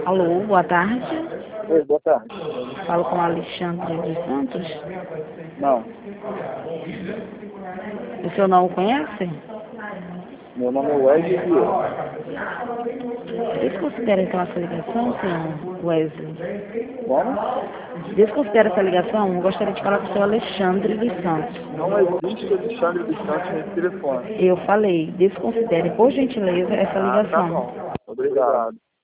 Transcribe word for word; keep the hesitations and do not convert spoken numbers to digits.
Alô, boa tarde. Oi, boa tarde. Falo com Alexandre dos Santos. Não, O senhor não o conhece? meu nome é Wesley Vieira. Desconsidera então essa ligação, senhor Wesley. Como? Desconsidera essa ligação. Eu gostaria de falar com o senhor Alexandre dos Santos. Não existe Alexandre dos Santos nesse telefone. Eu falei, desconsidere, por gentileza, essa Ah, tá ligação. bom. Obrigado.